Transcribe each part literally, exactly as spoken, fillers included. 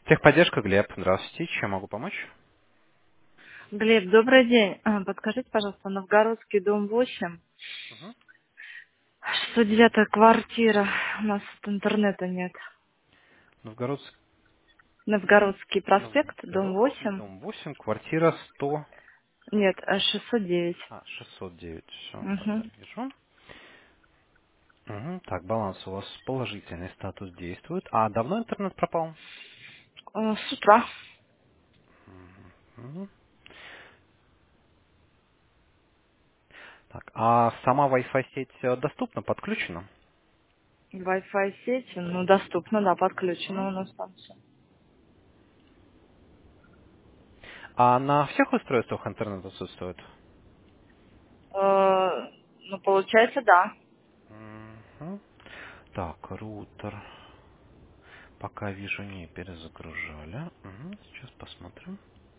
Техподдержка, Глеб. Здравствуйте. Чем могу помочь? Глеб, добрый день. А, Подскажите, пожалуйста, Новгородский дом восемь, Мгм. шестьсот девятая квартира. У нас тут интернета нет. Новгородский, Новгородский проспект, дом Новгородский, восемь. дом восемь, квартира сто, Нет, а шестьсот девять. а, шестьсот девять. Все, так, Угу. вижу. Мгм. Так, баланс у вас положительный, статус действует. А давно интернет пропал? Э, С утра. Мгм. Так, а сама Wi-Fi сеть э, доступна, подключена? Wi-Fi сеть, ну, доступно, да, подключено Мгм. у нас там все. А на всех устройствах интернет отсутствует? Ну, получается, да. Мгм. Так, роутер. Пока вижу, не перезагружали. Мгм. Сейчас посмотрим.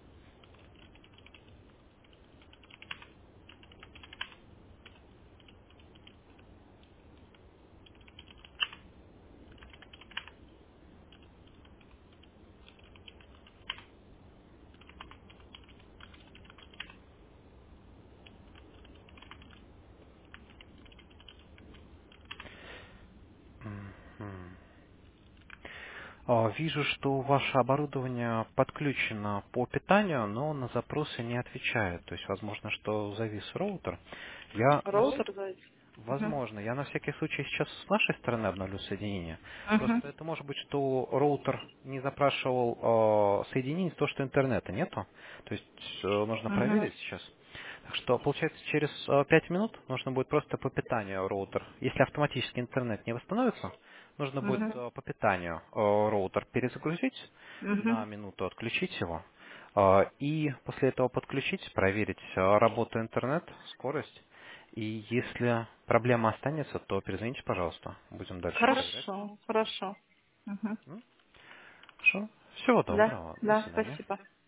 Мгм. А, Вижу, что ваше оборудование подключено по питанию, но на запросы не отвечает. То есть, возможно, что завис роутер. Я на вс- Роутер завис. Угу. Возможно. Я на всякий случай сейчас с нашей стороны обновлю соединение. Угу. Просто это может быть, что роутер не запрашивал э, соединение, то, что интернета нету. То есть э, нужно Угу. проверить сейчас. Так что, получается, через э, пять минут нужно будет просто по питанию роутер. Если автоматически интернет не восстановится, нужно будет Угу. э, по питанию э, роутер перезагрузить, Угу. на минуту отключить его. э, И после этого подключить, проверить э, работу интернет, скорость. И если проблема останется, то перезвоните, пожалуйста. Будем дальше проверять. Хорошо, хорошо. Угу. М? Хорошо. Всего Да, доброго. До да, свидания. спасибо.